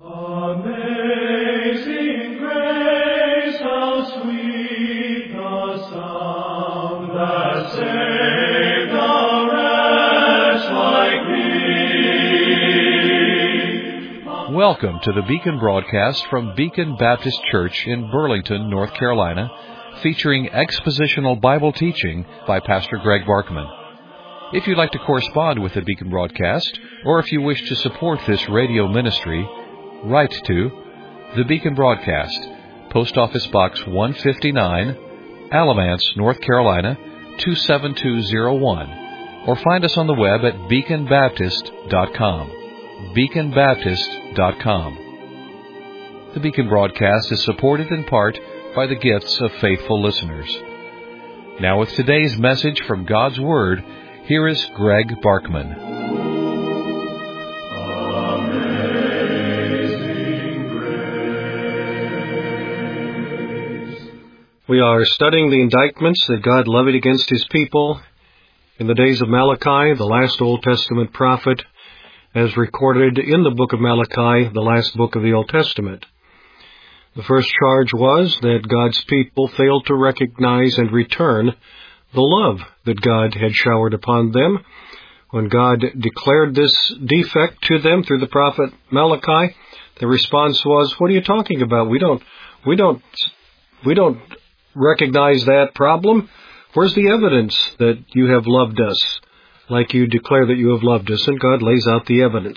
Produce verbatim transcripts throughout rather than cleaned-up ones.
Amazing grace, how sweet the sound that saved a wretch like me. Welcome to the Beacon broadcast from Beacon Baptist Church in Burlington, North Carolina, featuring expositional Bible teaching by Pastor Greg Barkman. If you'd like to correspond with the Beacon broadcast, or if you wish to support this radio ministry, write to the Beacon Broadcast, Post Office Box one fifty-nine, Alamance, North Carolina, two seven two zero one, or find us on the web at beacon baptist dot com. beacon baptist dot com. The Beacon Broadcast is supported in part by the gifts of faithful listeners. Now with today's message from God's Word, here is Greg Barkman. Amazing grace. We are studying the indictments that God levied against His people in the days of Malachi, the last Old Testament prophet, as recorded in the book of Malachi, the last book of the Old Testament. The first charge was that God's people failed to recognize and return the love that God had showered upon them. When God declared this defect to them through the prophet Malachi, the response was, "What are you talking about? We don't, we don't, we don't recognize that problem. Where's the evidence that you have loved us like you declare that you have loved us?" And God lays out the evidence.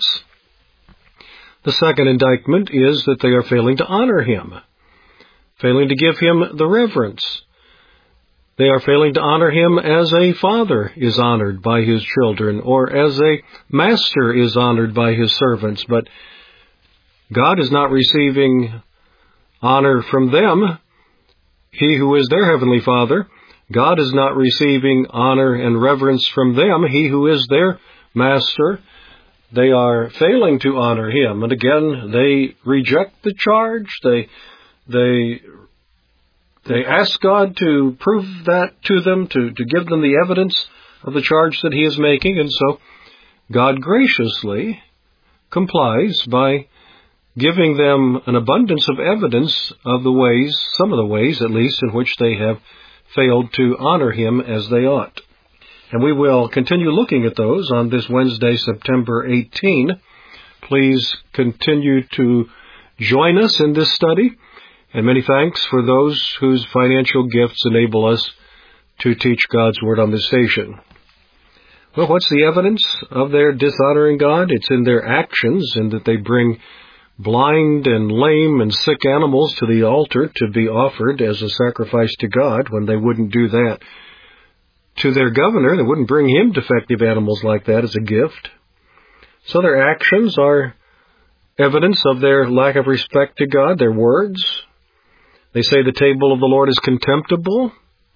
The second indictment is that they are failing to honor Him, failing to give Him the reverence. They are failing to honor Him as a father is honored by his children, or as a master is honored by his servants. But God is not receiving honor from them. He who is their heavenly Father, God is not receiving honor and reverence from them. He who is their master, they are failing to honor Him. And again, they reject the charge. They, they, they ask God to prove that to them, to, to give them the evidence of the charge that He is making. And so God graciously complies by giving them an abundance of evidence of the ways, some of the ways at least, in which they have failed to honor Him as they ought. And we will continue looking at those on this Wednesday, September eighteenth. Please continue to join us in this study. And many thanks for those whose financial gifts enable us to teach God's Word on this station. Well, what's the evidence of their dishonoring God? It's in their actions, in that they bring blind and lame and sick animals to the altar to be offered as a sacrifice to God, when they wouldn't do that to their governor. They wouldn't bring him defective animals like that as a gift. So their actions are evidence of their lack of respect to God, their words. They say the table of the Lord is contemptible.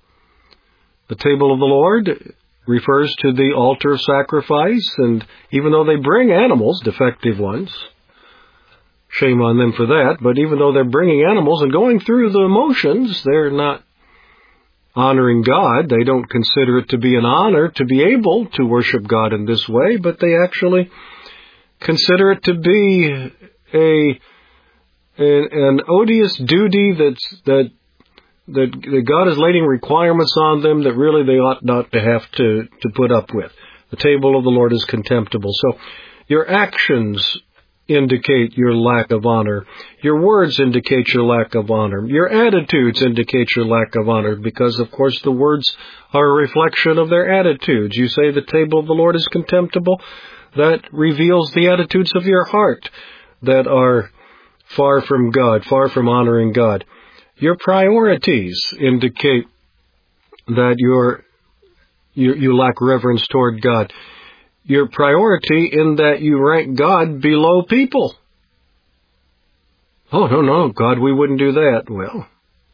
The table of the Lord refers to the altar of sacrifice, and even though they bring animals, defective ones, shame on them for that, but even though they're bringing animals and going through the motions, they're not honoring God. They don't consider it to be an honor to be able to worship God in this way, but they actually consider it to be a an, an odious duty that's, that, that that God is laying requirements on them that really they ought not to have to, to put up with. The table of the Lord is contemptible. So your actions indicate your lack of honor. Your words indicate your lack of honor. Your attitudes indicate your lack of honor, because, of course, the words are a reflection of their attitudes. You say the table of the Lord is contemptible. That reveals the attitudes of your heart that are far from God, far from honoring God. Your priorities indicate that you're, you, you lack reverence toward God. Your priority in that you rank God below people. Oh, no, no, God, we wouldn't do that. Well,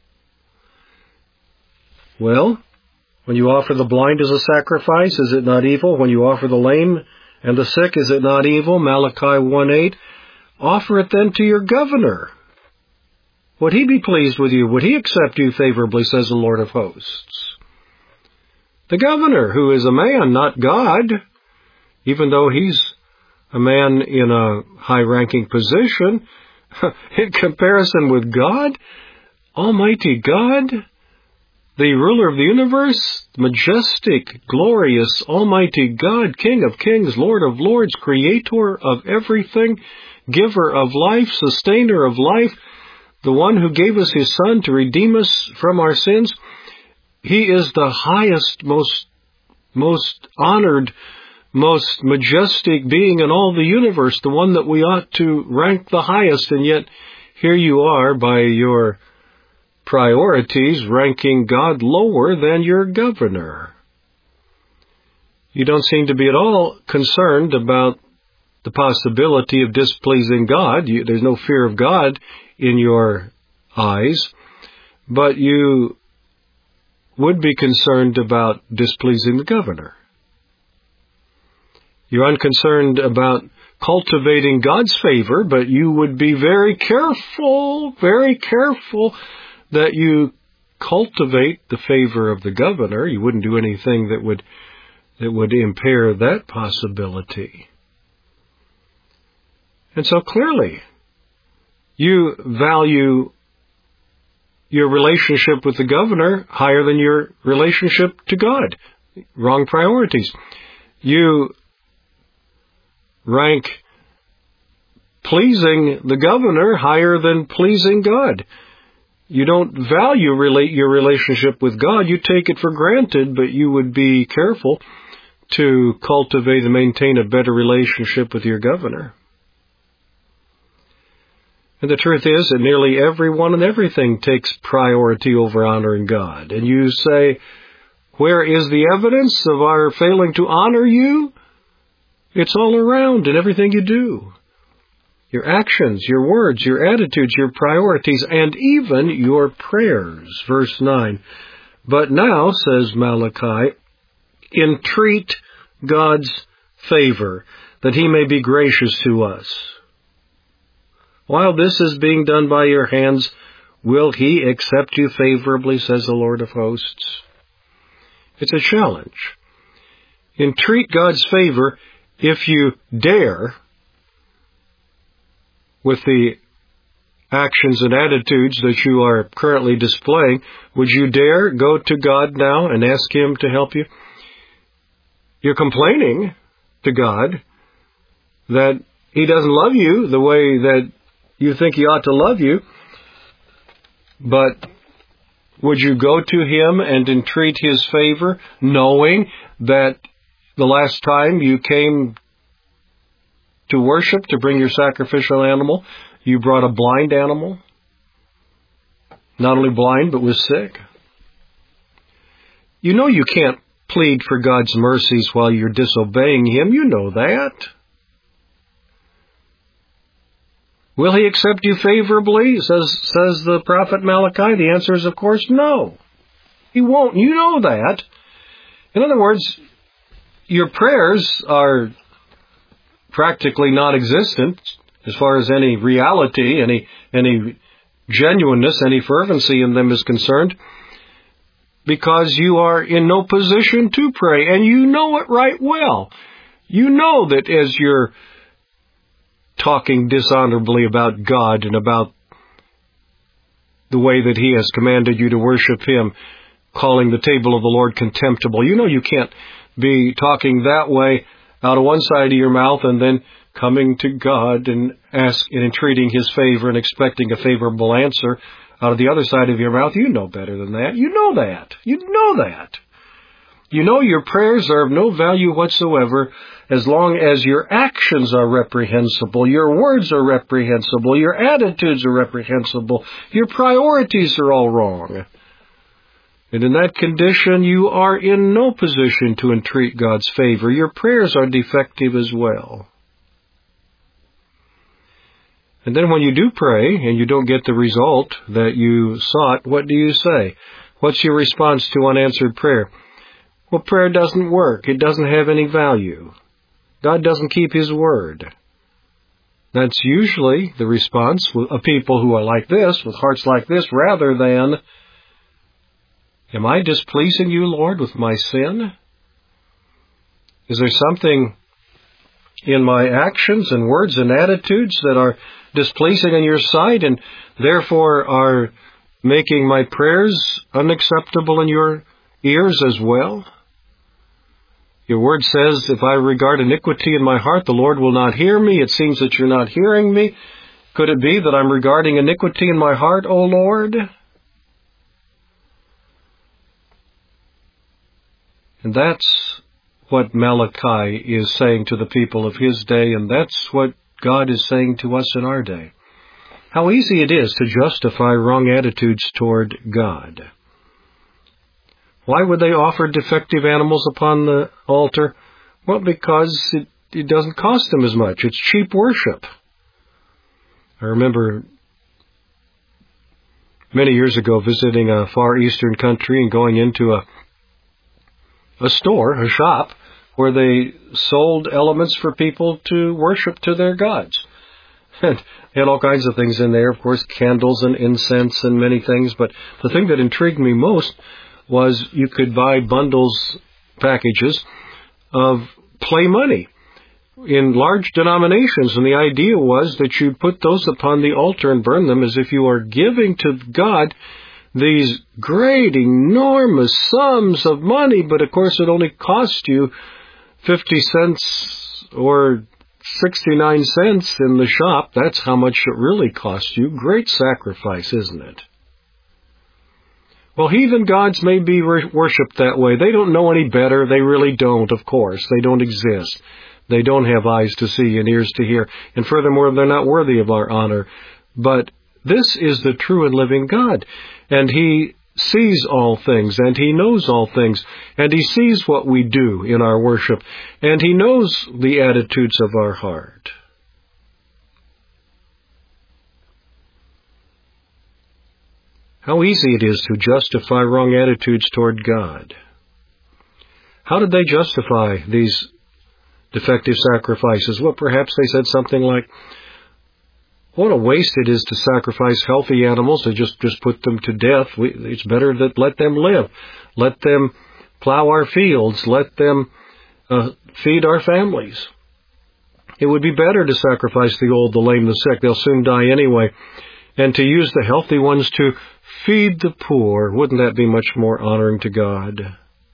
well, when you offer the blind as a sacrifice, is it not evil? When you offer the lame and the sick, is it not evil? Malachi one eight. Offer it then to your governor. Would he be pleased with you? Would he accept you favorably, says the Lord of hosts? The governor, who is a man, not God, even though he's a man in a high-ranking position, in comparison with God, Almighty God, the ruler of the universe, majestic, glorious, Almighty God, King of kings, Lord of lords, creator of everything, giver of life, sustainer of life, the one who gave us His Son to redeem us from our sins. He is the highest, most, most honored, most majestic being in all the universe, the one that we ought to rank the highest, and yet here you are by your priorities ranking God lower than your governor. You don't seem to be at all concerned about the possibility of displeasing God. You, there's no fear of God in your eyes, but you would be concerned about displeasing the governor. You're unconcerned about cultivating God's favor, but you would be very careful, very careful that you cultivate the favor of the governor. You wouldn't do anything that would that would impair that possibility. And so clearly, you value your relationship with the governor higher than your relationship to God. Wrong priorities. You rank pleasing the governor higher than pleasing God. You don't value relate your relationship with God. You take it for granted, but you would be careful to cultivate and maintain a better relationship with your governor. And the truth is that nearly everyone and everything takes priority over honoring God. And you say, where is the evidence of our failing to honor you? It's all around in everything you do. Your actions, your words, your attitudes, your priorities, and even your prayers. Verse nine. But now, says Malachi, entreat God's favor, that He may be gracious to us. While this is being done by your hands, will He accept you favorably, says the Lord of hosts? It's a challenge. Entreat God's favor if you dare, with the actions and attitudes that you are currently displaying. Would you dare go to God now and ask Him to help you? You're complaining to God that He doesn't love you the way that you think He ought to love you, but would you go to Him and entreat His favor, knowing that the last time you came to worship, to bring your sacrificial animal, you brought a blind animal? Not only blind, but was sick? You know you can't plead for God's mercies while you're disobeying Him. You know that. Will He accept you favorably, says, says the prophet Malachi? The answer is, of course, no. He won't. You know that. In other words, your prayers are practically non-existent as far as any reality, any any genuineness, any fervency in them is concerned, because you are in no position to pray, and you know it right well. You know that as you're talking dishonorably about God and about the way that He has commanded you to worship Him, calling the table of the Lord contemptible, you know you can't be talking that way out of one side of your mouth and then coming to God and ask and entreating His favor and expecting a favorable answer out of the other side of your mouth. You know better than that. You know that. You know that. You know your prayers are of no value whatsoever as long as your actions are reprehensible, your words are reprehensible, your attitudes are reprehensible, your priorities are all wrong. And in that condition, you are in no position to entreat God's favor. Your prayers are defective as well. And then when you do pray and you don't get the result that you sought, what do you say? What's your response to unanswered prayer? Well, prayer doesn't work. It doesn't have any value. God doesn't keep His word. That's usually the response of people who are like this, with hearts like this, rather than, am I displeasing you, Lord, with my sin? Is there something in my actions and words and attitudes that are displeasing in your sight and therefore are making my prayers unacceptable in your ears as well? Your word says, if I regard iniquity in my heart, the Lord will not hear me. It seems that you're not hearing me. Could it be that I'm regarding iniquity in my heart, O Lord? And that's what Malachi is saying to the people of his day, and that's what God is saying to us in our day. How easy it is to justify wrong attitudes toward God. Why would they offer defective animals upon the altar? Well, because it, it doesn't cost them as much. It's cheap worship. I remember many years ago visiting a far eastern country and going into a a store, a shop, where they sold elements for people to worship to their gods. And they had all kinds of things in there, of course, candles and incense and many things. But the thing that intrigued me most was you could buy bundles, packages of play money in large denominations. And the idea was that you'd put those upon the altar and burn them as if you are giving to God these great, enormous sums of money. But of course it only cost you fifty cents or sixty-nine cents in the shop. That's how much it really cost you. Great sacrifice, isn't it? Well, heathen gods may be worshipped that way. They don't know any better. They really don't, of course. They don't exist. They don't have eyes to see and ears to hear. And furthermore, they're not worthy of our honor. But this is the true and living God. And He sees all things, and He knows all things, and He sees what we do in our worship, and He knows the attitudes of our heart. How easy it is to justify wrong attitudes toward God. How did they justify these defective sacrifices? Well, perhaps they said something like, what a waste it is to sacrifice healthy animals and just, just put them to death. We, it's better to let them live. Let them plow our fields. Let them uh, feed our families. It would be better to sacrifice the old, the lame, the sick. They'll soon die anyway. And to use the healthy ones to feed the poor. Wouldn't that be much more honoring to God?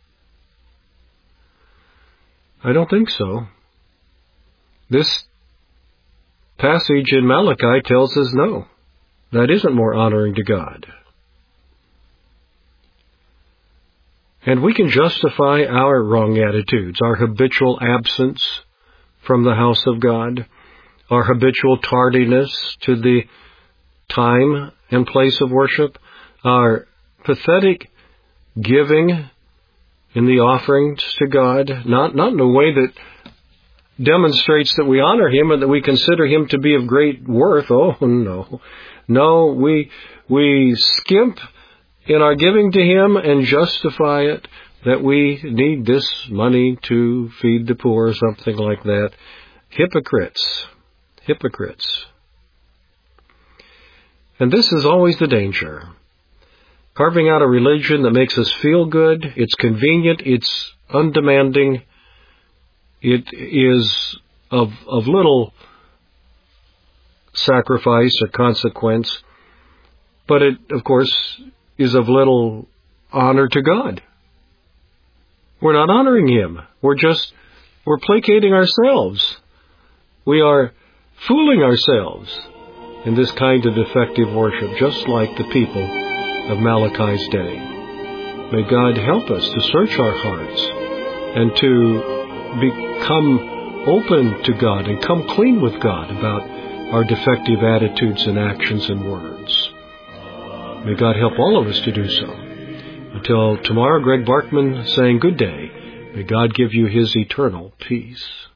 I don't think so. This passage in Malachi tells us no. That isn't more honoring to God. And we can justify our wrong attitudes, our habitual absence from the house of God, our habitual tardiness to the time and place of worship, our pathetic giving in the offerings to God, not, not in a way that demonstrates that we honor Him and that we consider Him to be of great worth. Oh, no. No, we we skimp in our giving to Him and justify it that we need this money to feed the poor or something like that. Hypocrites. Hypocrites. And this is always the danger. Carving out a religion that makes us feel good, it's convenient, it's undemanding, it is of, of little sacrifice or consequence, but it, of course, is of little honor to God. We're not honoring Him. We're just, we're placating ourselves. We are fooling ourselves in this kind of defective worship, just like the people of Malachi's day. May God help us to search our hearts and to become open to God and come clean with God about our defective attitudes and actions and words. May God help all of us to do so. Until tomorrow, Greg Barkman saying good day. May God give you His eternal peace.